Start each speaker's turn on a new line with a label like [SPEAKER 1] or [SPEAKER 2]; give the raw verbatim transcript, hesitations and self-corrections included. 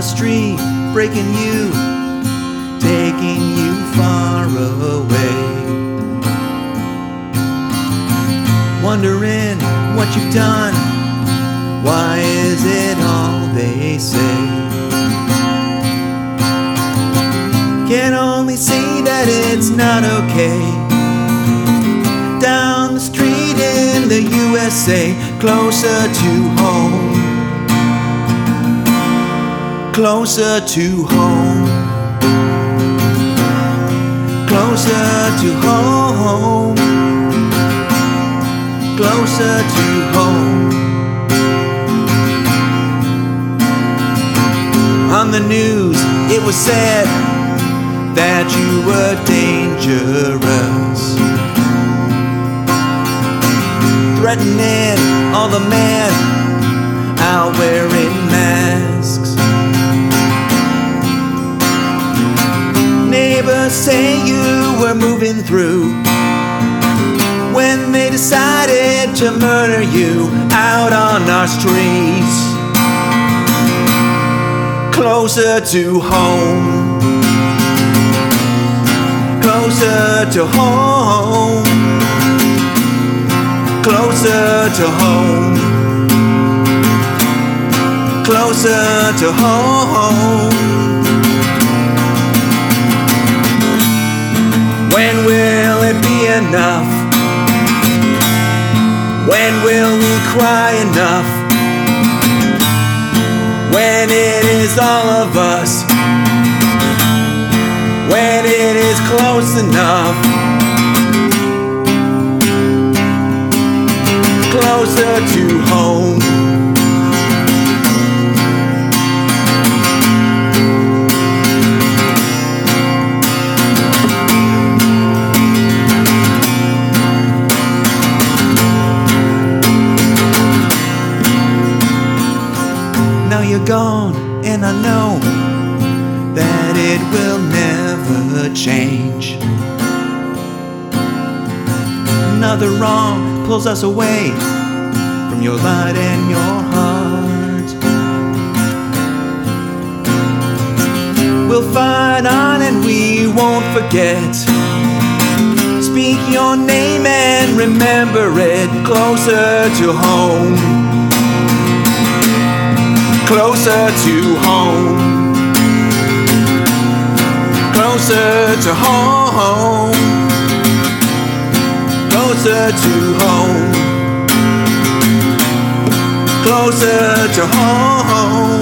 [SPEAKER 1] street, breaking you, taking you far away. Wondering what you've done, why is it all they say? Can only see that it's not okay. Down the street in the U S A, closer to home, closer to home, closer to home, closer to home. On the news it was said that you were dangerous, threatening all the men out wearing masks. Neighbors say you were moving through when they decided to murder you out on our streets. Closer to home, closer to home, closer to home, closer to home. When will it be enough? When will we cry enough? When it is all of us, when it is close enough, closer to home. Now you're gone, and I know that it will never change. Another wrong pulls us away from your light and your heart. We'll fight on and we won't forget. Speak your name and remember it. Closer to home, closer to home, closer to home, closer to home, closer to home.